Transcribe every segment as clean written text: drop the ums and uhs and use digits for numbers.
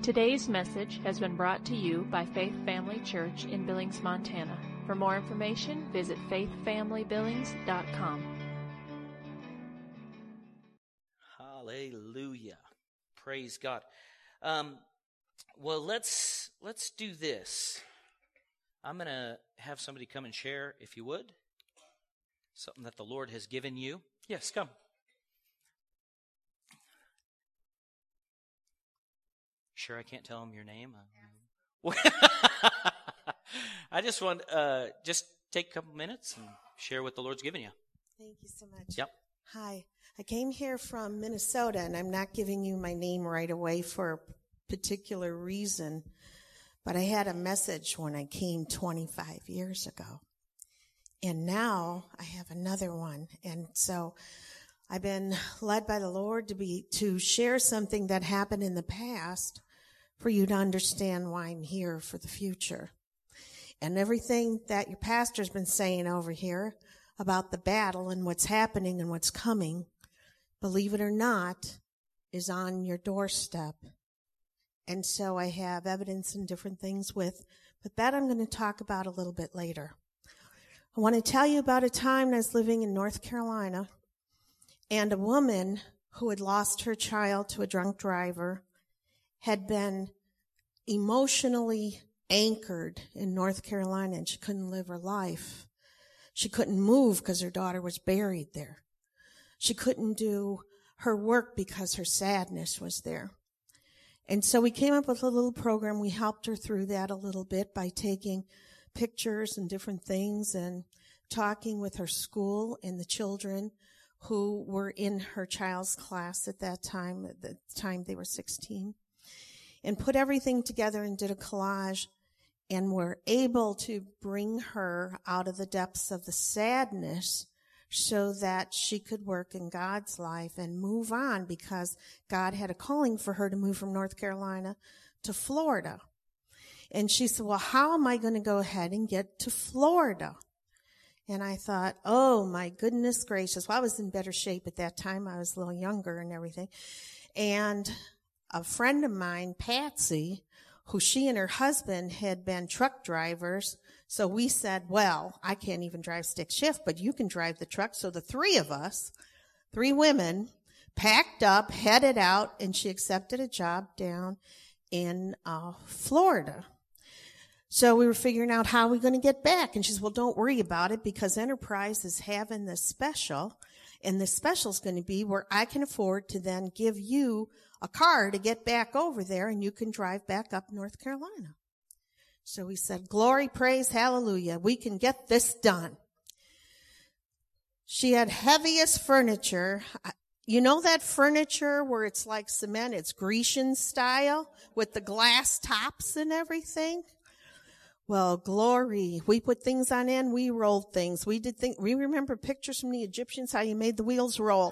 Today's message has been brought to you by Faith Family Church in Billings, Montana. For more information, visit faithfamilybillings.com. Hallelujah. Praise God. Well, let's do this. I'm going to have somebody come and share, if you would, something that the Lord has given you. Yes, come. Sure, I can't tell them your name. I just want just take a couple minutes and share what the Lord's given you. Thank you so much. Yep. Hi. I came here from Minnesota, and I'm not giving you my name right away for a particular reason, but I had a message when I came 25 years ago. And now I have another one. And so I've been led by the Lord to share something that happened in the past for you to understand why I'm here for the future. And everything that your pastor's been saying over here about the battle and what's happening and what's coming, believe it or not, is on your doorstep. And so I have evidence and different things but that I'm going to talk about a little bit later. I want to tell you about a time when I was living in North Carolina, and a woman who had lost her child to a drunk driver had been emotionally anchored in North Carolina, and she couldn't live her life. She couldn't move because her daughter was buried there. She couldn't do her work because her sadness was there. And so we came up with a little program. We helped her through that a little bit by taking pictures and different things and talking with her school and the children who were in her child's class at the time they were 16, and put everything together and did a collage, and were able to bring her out of the depths of the sadness so that she could work in God's life and move on, because God had a calling for her to move from North Carolina to Florida. And she said, well, how am I going to go ahead and get to Florida? And I thought, oh, my goodness gracious. Well, I was in better shape at that time. I was a little younger and everything. And a friend of mine, Patsy, who she and her husband had been truck drivers. So we said, well, I can't even drive stick shift, but you can drive the truck. So the three of us, 3 women, packed up, headed out, and she accepted a job down in Florida. So we were figuring out how we're going to get back. And she said, well, don't worry about it, because Enterprise is having this special. And the special is going to be where I can afford to then give you a car to get back over there, and you can drive back up North Carolina. So we said, glory, praise, hallelujah. We can get this done. She had heaviest furniture. You know that furniture where it's like cement, it's Grecian style with the glass tops and everything? Well, glory. We put things on end. We rolled things. We did things. We remember pictures from the Egyptians, how you made the wheels roll.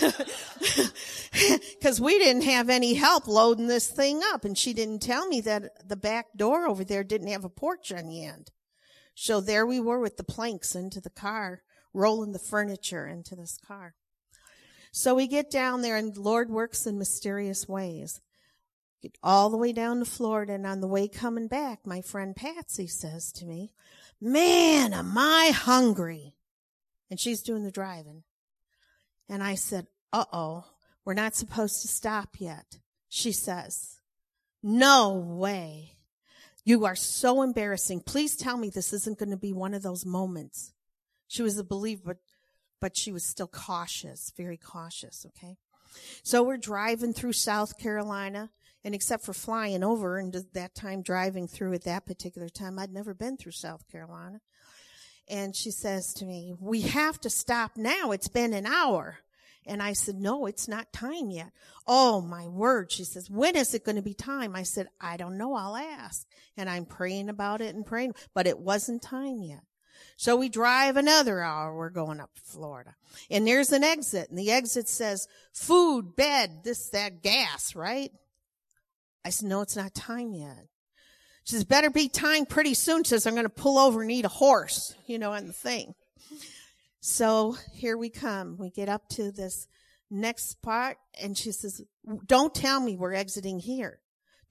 Because we didn't have any help loading this thing up. And she didn't tell me that the back door over there didn't have a porch on the end. So there we were with the planks into the car, rolling the furniture into this car. So we get down there, and the Lord works in mysterious ways. Get all the way down to Florida, and on the way coming back, my friend Patsy says to me, man, am I hungry. And she's doing the driving. And I said, uh-oh, we're not supposed to stop yet. She says, no way. You are so embarrassing. Please tell me this isn't going to be one of those moments. She was a believer, but she was still cautious, very cautious, okay? So we're driving through South Carolina. And except for flying over and that time driving through at that particular time, I'd never been through South Carolina. And she says to me, we have to stop now. It's been an hour. And I said, no, it's not time yet. Oh, my word. She says, when is it going to be time? I said, I don't know. I'll ask. And I'm praying about it and praying, but it wasn't time yet. So we drive another hour. We're going up to Florida. And there's an exit. And the exit says, food, bed, this, that, gas, right? I said, no, it's not time yet. She says, better be time pretty soon. She says, I'm going to pull over and eat a horse, on the thing. So here we come. We get up to this next spot, and she says, don't tell me we're exiting here.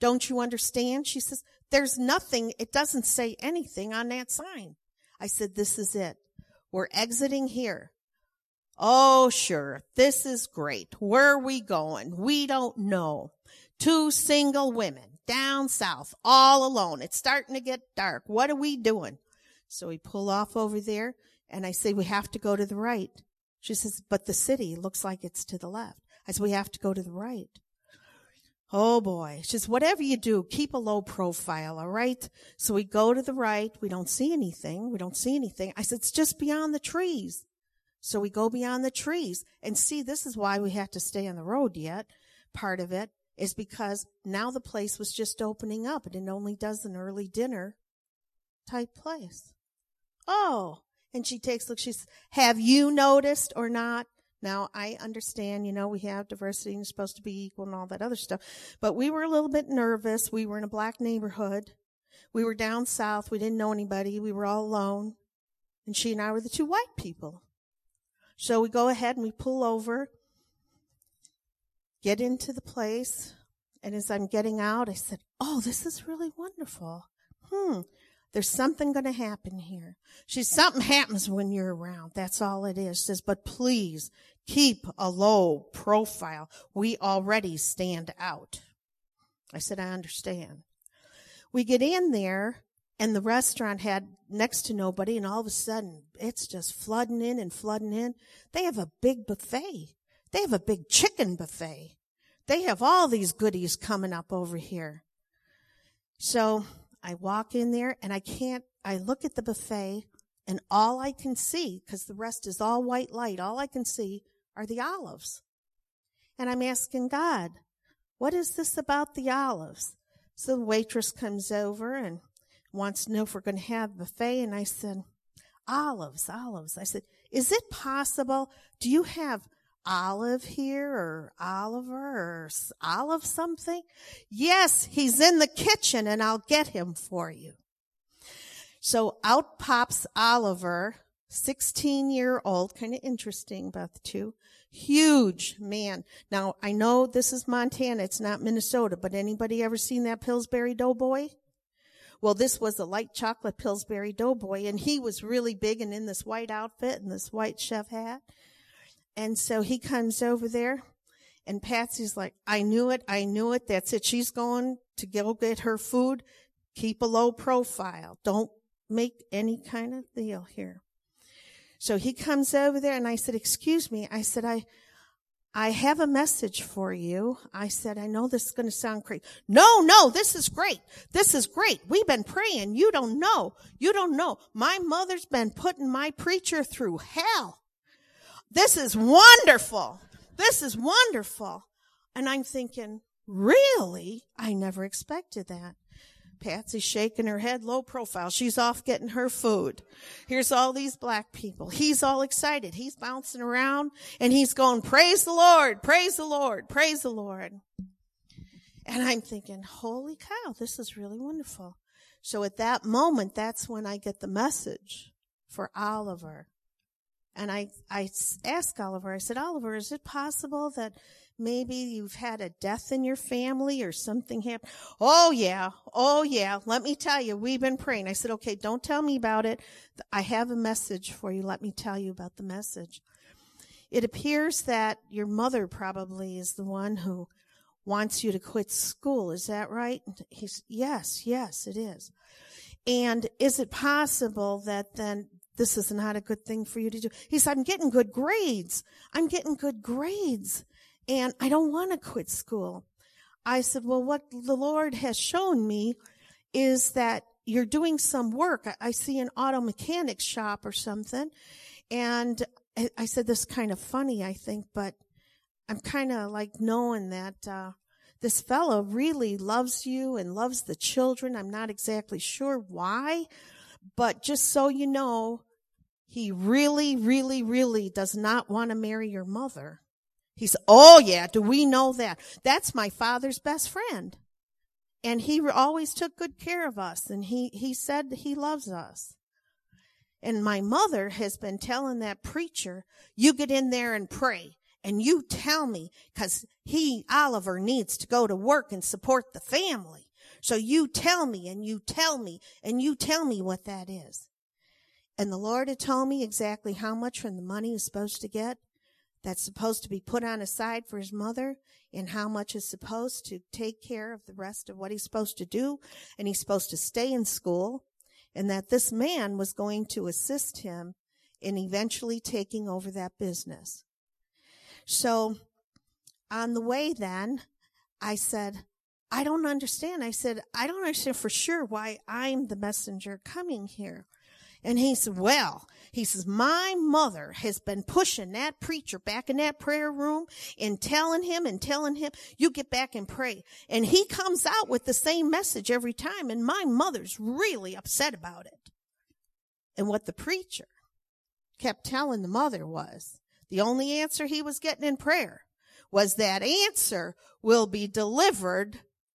Don't you understand? She says, there's nothing, it doesn't say anything on that sign. I said, this is it. We're exiting here. Oh, sure. This is great. Where are we going? We don't know. 2 single women down south, all alone. It's starting to get dark. What are we doing? So we pull off over there, and I say, we have to go to the right. She says, but the city looks like it's to the left. I said, we have to go to the right. Oh boy. She says, whatever you do, keep a low profile, all right? So we go to the right. We don't see anything. I said, it's just beyond the trees. So we go beyond the trees. And see, this is why we have to stay on the road yet. Part of it is because now the place was just opening up, and it only does an early dinner type place. Oh, and she takes a look. She says, have you noticed or not? Now, I understand, we have diversity and it's supposed to be equal and all that other stuff. But we were a little bit nervous. We were in a black neighborhood. We were down south. We didn't know anybody. We were all alone. And she and I were the 2 white people. So we go ahead and we pull over, get into the place. And as I'm getting out, I said, oh, this is really wonderful. There's something going to happen here. She says, something happens when you're around. That's all it is. She says, but please keep a low profile. We already stand out. I said, I understand. We get in there, and the restaurant had next to nobody, and all of a sudden, it's just flooding in and flooding in. They have a big buffet. They have a big chicken buffet. They have all these goodies coming up over here. So I walk in there, and I look at the buffet, and all I can see, because the rest is all white light, all I can see are the olives. And I'm asking God, what is this about the olives? So the waitress comes over and wants to know if we're going to have a buffet, and I said, olives. I said, is it possible, do you have Olive here or Oliver or Olive something? Yes, he's in the kitchen and I'll get him for you. So out pops Oliver, 16-year-old, kind of interesting about the 2. Huge man. Now, I know this is Montana, it's not Minnesota, but anybody ever seen that Pillsbury Doughboy? Well, this was a light chocolate Pillsbury Doughboy, and he was really big and in this white outfit and this white chef hat. And so he comes over there, and Patsy's like, I knew it, that's it. She's going to go get her food. Keep a low profile. Don't make any kind of deal here. So he comes over there, and I said, excuse me. I said, I have a message for you. I said, I know this is going to sound crazy. No, this is great. We've been praying. You don't know. My mother's been putting my preacher through hell. This is wonderful. And I'm thinking, really? I never expected that. Patsy's shaking her head, low profile. She's off getting her food. Here's all these black people. He's all excited. He's bouncing around, and he's going, praise the Lord, praise the Lord, praise the Lord. And I'm thinking, holy cow, this is really wonderful. So at that moment, that's when I get the message for Oliver. And I asked Oliver, I said, Oliver, is it possible that maybe you've had a death in your family or something happened? Oh yeah. Let me tell you, we've been praying. I said, okay, don't tell me about it. I have a message for you. Let me tell you about the message. It appears that your mother probably is the one who wants you to quit school. Is that right? He's, yes, it is. And is it possible that then this is not a good thing for you to do? He said, I'm getting good grades. And I don't want to quit school. I said, well, what the Lord has shown me is that you're doing some work. I see an auto mechanic shop or something. And I said, this is kind of funny, I think, but I'm kind of like knowing that this fellow really loves you and loves the children. I'm not exactly sure why, but just so you know, he really, really, really does not want to marry your mother. He said, oh yeah, do we know that? That's my father's best friend. And he always took good care of us. And he said he loves us. And my mother has been telling that preacher, you get in there and pray. and you tell me, because Oliver, needs to go to work and support the family. So you tell me, and you tell me, and you tell me what that is. And the Lord had told me exactly how much from the money he's supposed to get, that's supposed to be put on aside for his mother, and how much is supposed to take care of the rest of what he's supposed to do, and he's supposed to stay in school, and that this man was going to assist him in eventually taking over that business. So on the way then, I said, I don't understand. I said, I don't understand for sure why I'm the messenger coming here. And he said, my mother has been pushing that preacher back in that prayer room and telling him, you get back and pray. And he comes out with the same message every time. And my mother's really upset about it. And what the preacher kept telling the mother was, the only answer he was getting in prayer was that answer will be delivered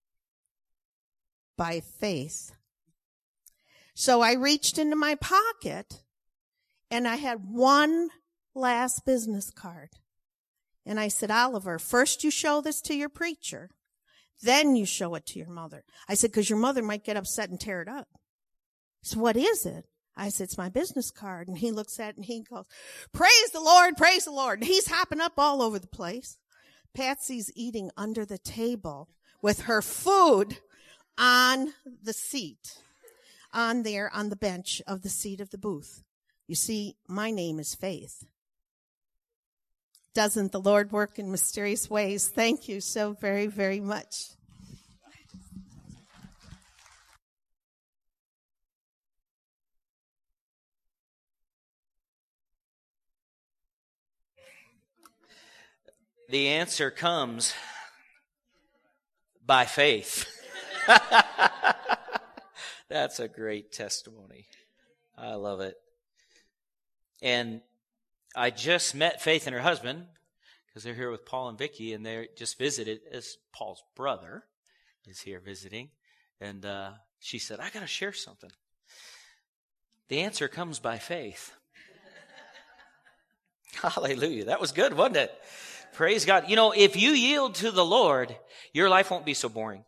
by faith. So I reached into my pocket and I had one last business card. And I said, Oliver, first you show this to your preacher, then you show it to your mother. I said, because your mother might get upset and tear it up. So what is it? I said, it's my business card. And he looks at it and he goes, praise the Lord, praise the Lord. And he's hopping up all over the place. Patsy's eating under the table with her food on the seat, on the bench of the seat of the booth. You see, my name is Faith. Doesn't the Lord work in mysterious ways? Thank you so very, very much. The answer comes by faith. That's a great testimony. I love it. And I just met Faith and her husband because they're here with Paul and Vicky, and they just visited as Paul's brother is here visiting. And she said, I got to share something. The answer comes by faith. Hallelujah. That was good, wasn't it? Praise God. You know, if you yield to the Lord, your life won't be so boring.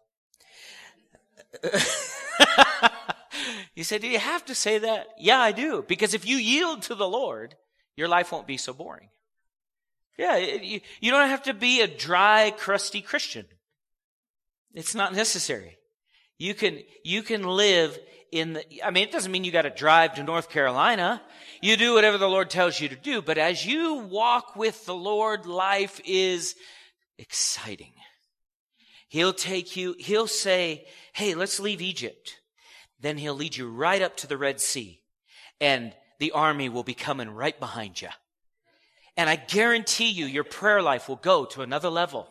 You said, do you have to say that? Yeah, I do. Because if you yield to the Lord, your life won't be so boring. Yeah, you don't have to be a dry, crusty Christian. It's not necessary. You can live it doesn't mean you got to drive to North Carolina. You do whatever the Lord tells you to do. But as you walk with the Lord, life is exciting. He'll say, hey, let's leave Egypt. Then he'll lead you right up to the Red Sea. And the army will be coming right behind you. And I guarantee you, your prayer life will go to another level.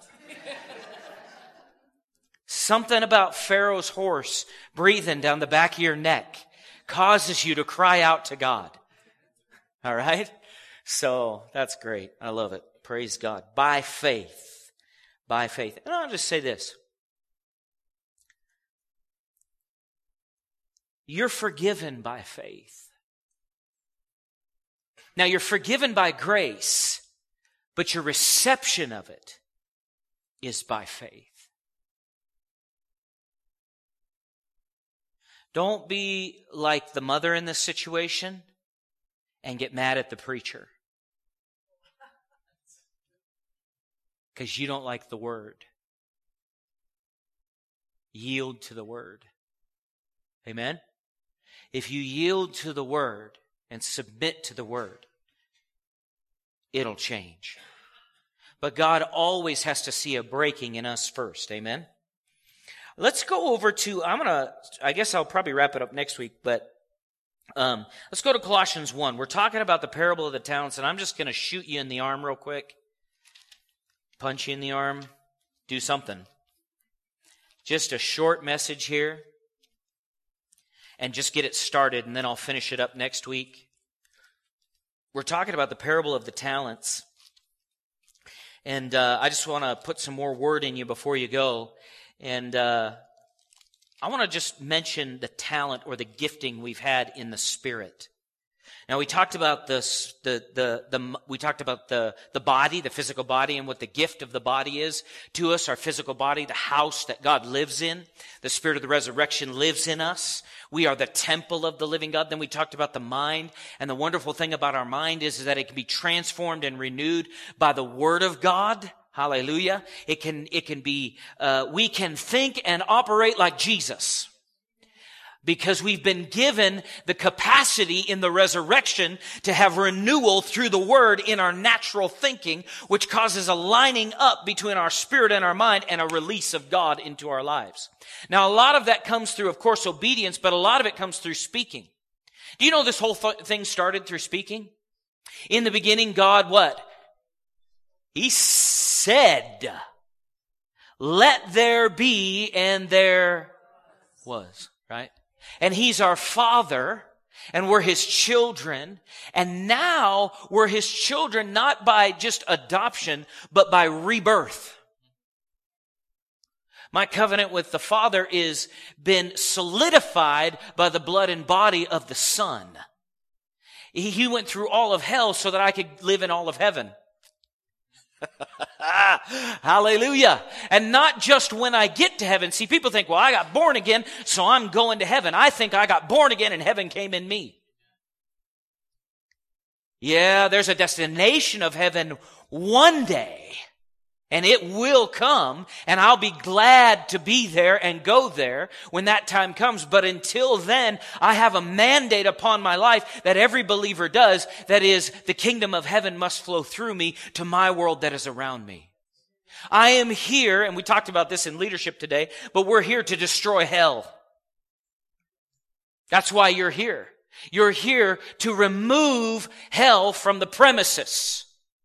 Something about Pharaoh's horse breathing down the back of your neck causes you to cry out to God. All right? So that's great. I love it. Praise God. By faith. By faith. And I'll just say this. You're forgiven by faith. Now, you're forgiven by grace, but your reception of it is by faith. Don't be like the mother in this situation and get mad at the preacher because you don't like the word. Yield to the word. Amen? If you yield to the word and submit to the word, it'll change. But God always has to see a breaking in us first. Amen? Let's go over to, I guess I'll probably wrap it up next week, but let's go to Colossians 1. We're talking about the parable of the talents, and I'm just going to shoot you in the arm real quick. Punch you in the arm. Do something. Just a short message here. And just get it started, and then I'll finish it up next week. We're talking about the parable of the talents. And I just want to put some more word in you before you go. And I want to just mention the talent or the gifting we've had in the Spirit. Now we talked about the body, the physical body, and what the gift of the body is to us, our physical body, the house that God lives in. The Spirit of the resurrection lives in us. We are the temple of the living God. Then we talked about the mind, and the wonderful thing about our mind is that it can be transformed and renewed by the Word of God. Hallelujah. We can think and operate like Jesus. Because we've been given the capacity in the resurrection to have renewal through the Word in our natural thinking, which causes a lining up between our spirit and our mind and a release of God into our lives. Now, a lot of that comes through, of course, obedience, but a lot of it comes through speaking. Do you know this whole thing started through speaking? In the beginning, God what? He said, "Let there be," and there was, right? And He's our Father, and we're His children. And now we're His children not by just adoption, but by rebirth. My covenant with the Father is been solidified by the blood and body of the Son. He went through all of hell so that I could live in all of heaven. Hallelujah. And not just when I get to heaven. See, people think, well, I got born again, so I'm going to heaven. I think I got born again and heaven came in me. Yeah, there's a destination of heaven one day. And it will come, and I'll be glad to be there and go there when that time comes. But until then, I have a mandate upon my life that every believer does. That is, the kingdom of heaven must flow through me to my world that is around me. I am here, and we talked about this in leadership today, but we're here to destroy hell. That's why you're here. You're here to remove hell from the premises.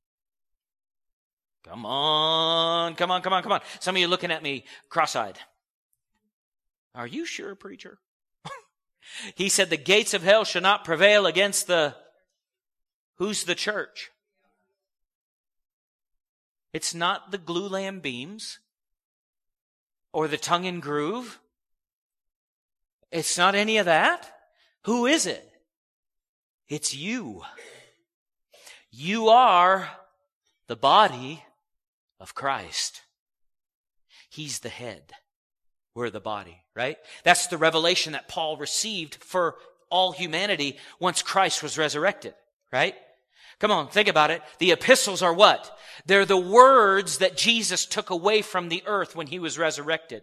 Come on. Some of you looking at me cross-eyed. Are you sure, preacher? He said the gates of hell shall not prevail against the... Who's the church? It's not the glue lamb beams or the tongue and groove. It's not any of that. Who is it? It's you. You are the body of Christ. He's the head. We're the body, right? That's the revelation that Paul received for all humanity once Christ was resurrected, right? Come on, think about it. The epistles are what? They're the words that Jesus took away from the earth when He was resurrected.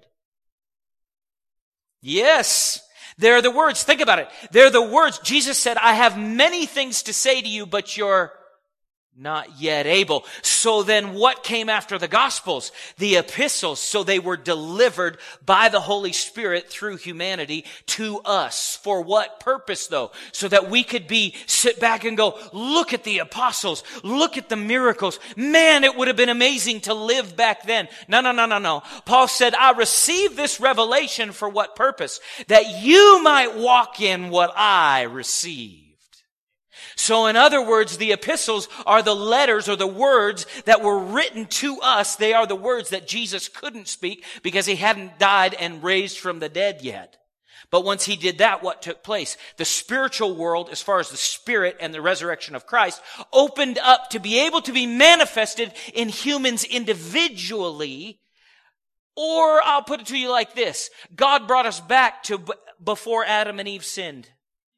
Yes, they're the words. Think about it. They're the words. Jesus said, I have many things to say to you, but you're not yet able. So then what came after the Gospels? The epistles. So they were delivered by the Holy Spirit through humanity to us. For what purpose though? So that we could sit back and go, look at the apostles. Look at the miracles. Man, it would have been amazing to live back then. No. Paul said, I received this revelation for what purpose? That you might walk in what I received. So in other words, the epistles are the letters or the words that were written to us. They are the words that Jesus couldn't speak because He hadn't died and raised from the dead yet. But once He did that, what took place? The spiritual world, as far as the Spirit and the resurrection of Christ, opened up to be able to be manifested in humans individually. Or I'll put it to you like this. God brought us back to before Adam and Eve sinned.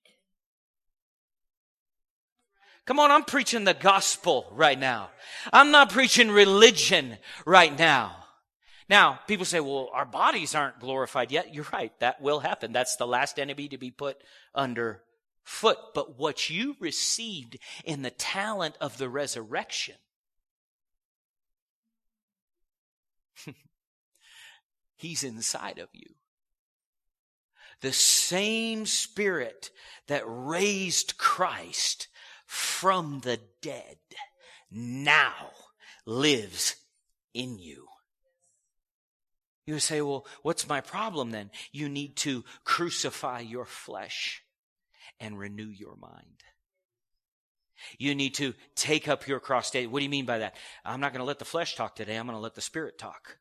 Come on, I'm preaching the gospel right now. I'm not preaching religion right now. Now, people say, well, our bodies aren't glorified yet. You're right. That will happen. That's the last enemy to be put under foot. But what you received in the talent of the resurrection, He's inside of you. The same Spirit that raised Christ from the dead now lives in you. You would say, well, what's my problem then? You need to crucify your flesh and renew your mind. You need to take up your cross daily. What do you mean by that? I'm not going to let the flesh talk today. I'm going to let the Spirit talk.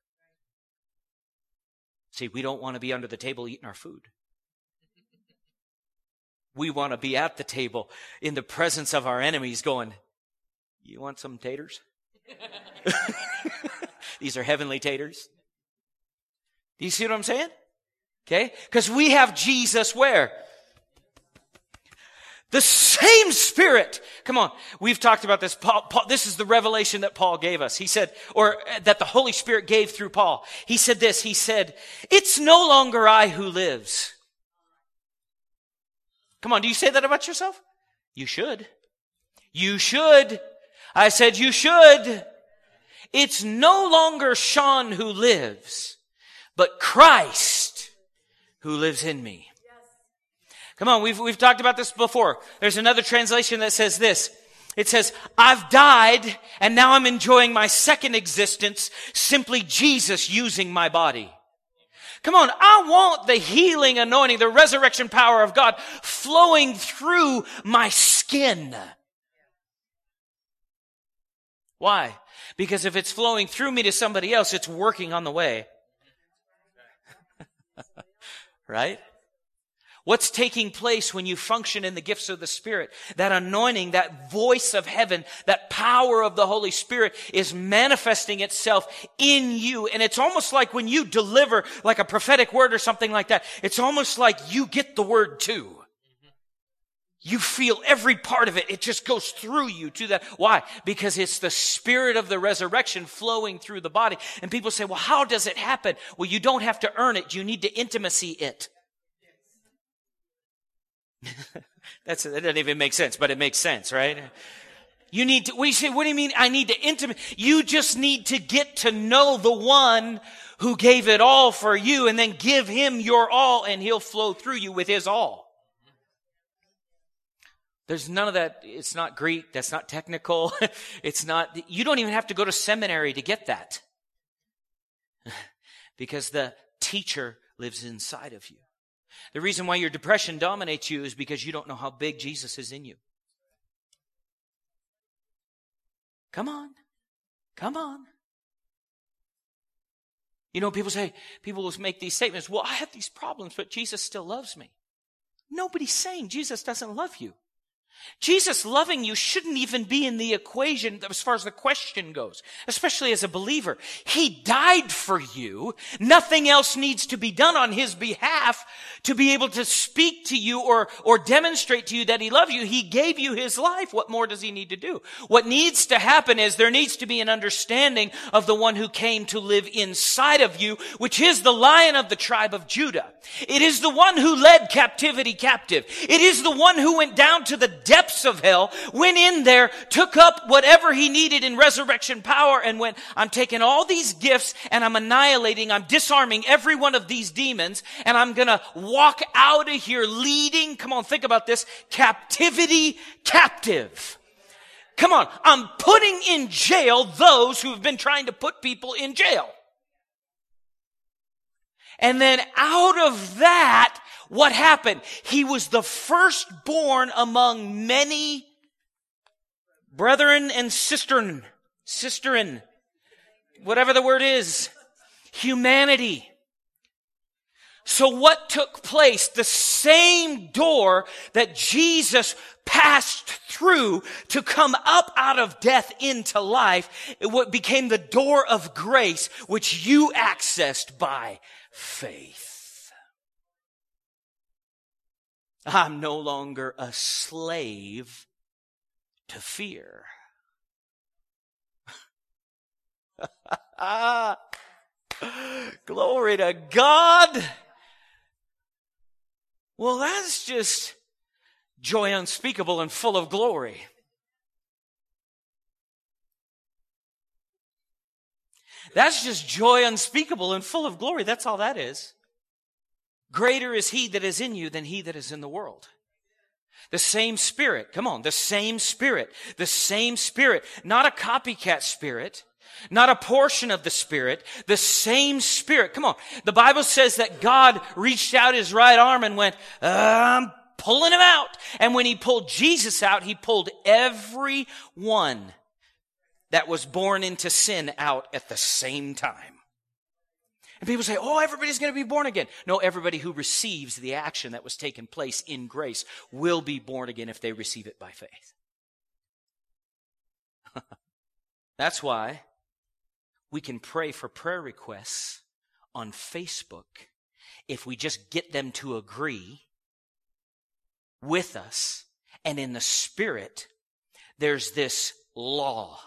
See, we don't want to be under the table eating our food. We want to be at the table in the presence of our enemies going, you want some taters? These are heavenly taters. Do you see what I'm saying? Okay? Because we have Jesus where? The same Spirit. Come on. We've talked about this. Paul, this is the revelation that Paul gave us. He said, or that the Holy Spirit gave through Paul. He said this. He said, it's no longer I who lives. Come on. Do you say that about yourself? You should. You should. I said you should. It's no longer Sean who lives, but Christ who lives in me. Come on, we've talked about this before. There's another translation that says this. It says, I've died and now I'm enjoying my second existence, simply Jesus using my body. Come on, I want the healing anointing, the resurrection power of God flowing through my skin. Why? Because if it's flowing through me to somebody else, it's working on the way. Right? What's taking place when you function in the gifts of the Spirit? That anointing, that voice of heaven, that power of the Holy Spirit is manifesting itself in you. And it's almost like when you deliver like a prophetic word or something like that, it's almost like you get the word too. You feel every part of it. It just goes through you to that. Why? Because it's the Spirit of the resurrection flowing through the body. And people say, well, how does it happen? Well, you don't have to earn it. You need to intimacy it. That doesn't even make sense, but it makes sense, right? You need to, we say, what do you mean I need to intimate? You just need to get to know the one who gave it all for you and then give him your all and he'll flow through you with his all. There's none of that. It's not Greek. That's not technical. It's not, you don't even have to go to seminary to get that. Because the teacher lives inside of you. The reason why your depression dominates you is because you don't know how big Jesus is in you. Come on. Come on. You know, people will make these statements, well, I have these problems, but Jesus still loves me. Nobody's saying Jesus doesn't love you. Jesus loving you shouldn't even be in the equation as far as the question goes, especially as a believer. He died for you. Nothing else needs to be done on his behalf to be able to speak to you or demonstrate to you that he loves you. He gave you his life. What more does he need to do? What needs to happen is there needs to be an understanding of the one who came to live inside of you, which is the Lion of the tribe of Judah. It is the one who led captivity captive. It is the one who went down to the depths of hell, went in there, took up whatever he needed in resurrection power and went, I'm taking all these gifts and I'm annihilating, I'm disarming every one of these demons and I'm going to walk out of here leading, come on, think about this, captivity captive. Come on, I'm putting in jail those who have been trying to put people in jail. And then out of that, what happened? He was the firstborn among many brethren and sisterin, whatever the word is, humanity. So what took place? The same door that Jesus passed through to come up out of death into life, it became the door of grace, which you accessed by faith. I'm no longer a slave to fear. Glory to God. Well, that's just joy unspeakable and full of glory. That's just joy unspeakable and full of glory. That's all that is. Greater is he that is in you than he that is in the world. The same Spirit. Come on, the same Spirit. The same Spirit. Not a copycat spirit. Not a portion of the Spirit. The same Spirit. Come on. The Bible says that God reached out his right arm and went, I'm pulling him out. And when he pulled Jesus out, he pulled everyone that was born into sin out at the same time. And people say, oh, everybody's going to be born again. No, everybody who receives the action that was taken place in grace will be born again if they receive it by faith. That's why we can pray for prayer requests on Facebook if we just get them to agree with us. And in the Spirit, there's this law.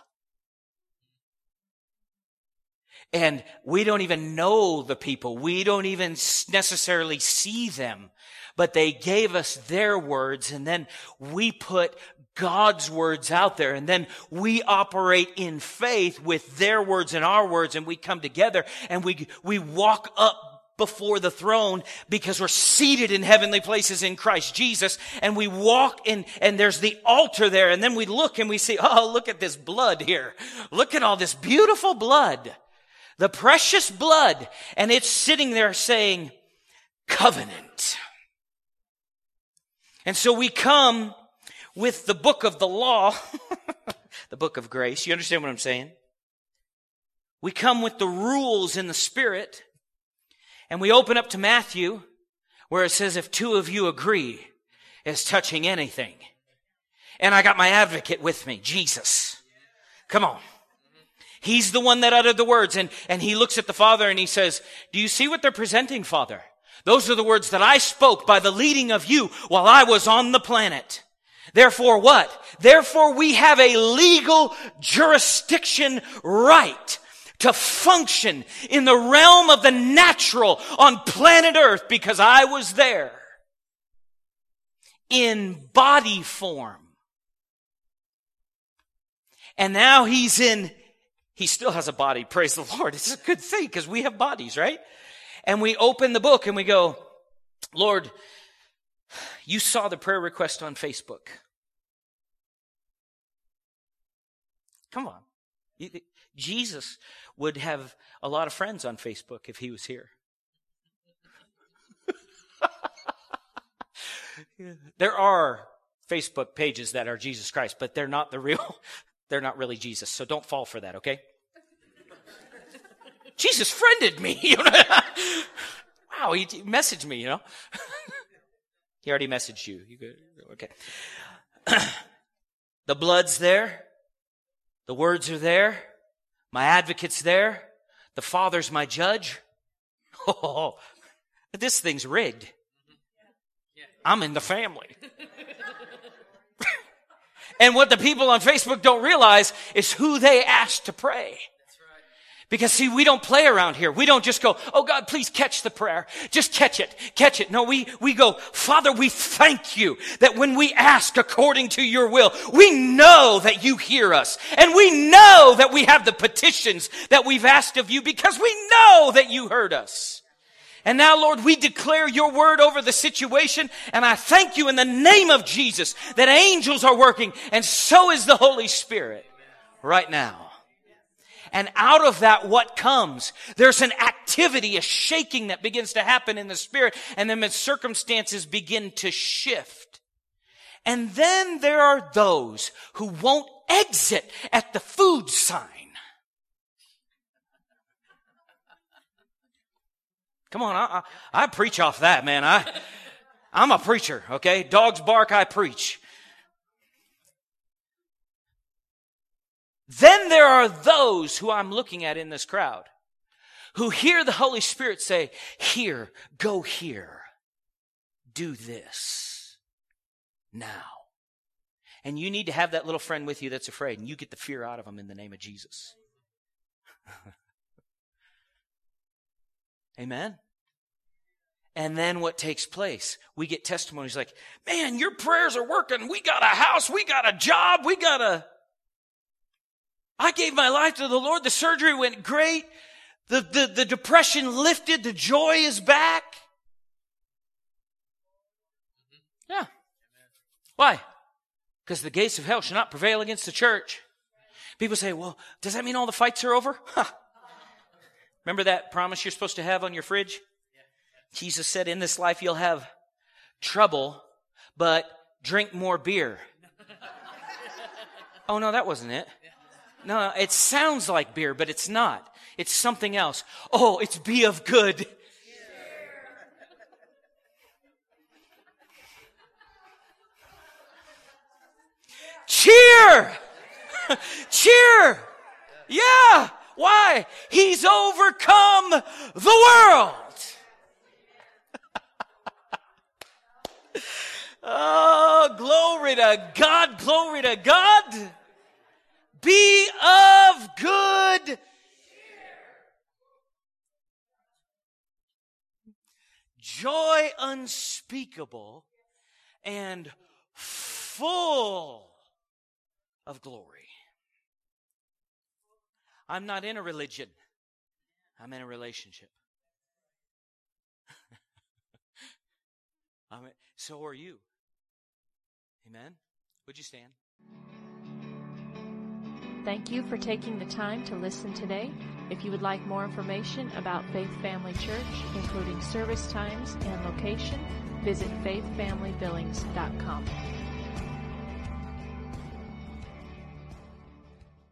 And we don't even know the people. We don't even necessarily see them. But they gave us their words, and then we put God's words out there, and then we operate in faith with their words and our words, and we come together and we walk up before the throne because we're seated in heavenly places in Christ Jesus, and we walk in, and there's the altar there, and then we look and we see, oh, look at this blood here. Look at all this beautiful blood. The precious blood. And it's sitting there saying, covenant. And so we come with the book of the law, the book of grace. You understand what I'm saying? We come with the rules in the Spirit, and we open up to Matthew, where it says, if two of you agree as touching anything. And I got my advocate with me, Jesus. Come on. He's the one that uttered the words, and he looks at the Father and he says, do you see what they're presenting, Father? Those are the words that I spoke by the leading of you while I was on the planet. Therefore what? Therefore we have a legal jurisdiction right to function in the realm of the natural on planet Earth because I was there in body form. And now he still has a body, praise the Lord. It's a good thing because we have bodies, right? And we open the book and we go, Lord, you saw the prayer request on Facebook. Come on. Jesus would have a lot of friends on Facebook if he was here. There are Facebook pages that are Jesus Christ, but they're not they're not really Jesus. So don't fall for that, okay? Jesus friended me. Wow, he messaged me, He already messaged you. Okay. The blood's there. The words are there. My advocate's there. The Father's my judge. Oh, this thing's rigged. I'm in the family. And what the people on Facebook don't realize is who they asked to pray. Because see, we don't play around here. We don't just go, oh God, please catch the prayer. Just catch it. No, we go, Father, we thank you that when we ask according to your will, we know that you hear us. And we know that we have the petitions that we've asked of you because we know that you heard us. And now, Lord, we declare your word over the situation. And I thank you in the name of Jesus that angels are working. And so is the Holy Spirit right now. And out of that, what comes? There's an activity, a shaking that begins to happen in the Spirit. And then the circumstances begin to shift. And then there are those who won't exit at the food sign. Come on, I preach off that, man. I'm a preacher, okay? Dogs bark, I preach. Then there are those who I'm looking at in this crowd who hear the Holy Spirit say, here, go here, do this now. And you need to have that little friend with you that's afraid, and you get the fear out of them in the name of Jesus. Amen? And then what takes place? We get testimonies like, man, your prayers are working. We got a house. We got a job. I gave my life to the Lord. The surgery went great. The depression lifted. The joy is back. Yeah. Why? Because the gates of hell shall not prevail against the church. People say, well, does that mean all the fights are over? Remember that promise you're supposed to have on your fridge? Jesus said, in this life you'll have trouble, but drink more beer. Oh, no, that wasn't it. No, it sounds like beer, but it's not. It's something else. Oh, it's be of good. Cheer! Cheer! Yeah! Why? He's overcome the world. Oh, glory to God, glory to God. Be of good. Joy unspeakable and full of glory. I'm not in a religion. I'm in a relationship. So are you. Amen. Would you stand? Thank you for taking the time to listen today. If you would like more information about Faith Family Church, including service times and location, visit faithfamilybillings.com.